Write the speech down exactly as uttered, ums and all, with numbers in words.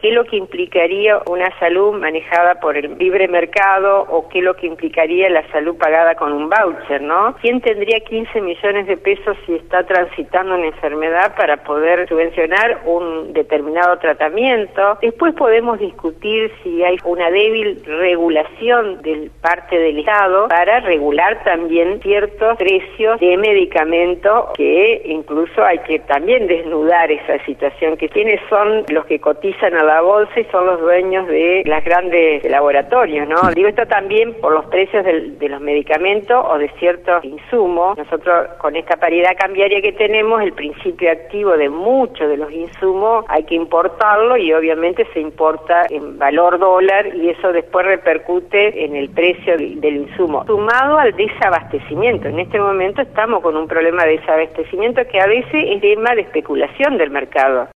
qué es lo que implicaría una salud manejada por el libre mercado o qué es lo que implicaría la salud pagada con un voucher, ¿no? ¿Quién tendría quince millones de pesos si está transitando una enfermedad para poder subvencionar un determinado tratamiento? Después podemos discutir si hay una débil regulación de parte del Estado para regular también ciertos precios de medicamentos, que incluso hay que también desnudar esa situación, que quiénes son los que cotizan a la bolsa y son los dueños de las grandes laboratorios, ¿no? Digo esto también por los precios del, de los medicamentos o de ciertos insumos. Nosotros con esta paridad cambiaria que tenemos, el principio activo de muchos de los insumos hay que importarlo y obviamente se importa en valor dólar y eso después repercute en el precio del insumo, sumado al desabastecimiento. En este momento estamos con un problema de desabastecimiento que a veces es tema de especulación del mercado.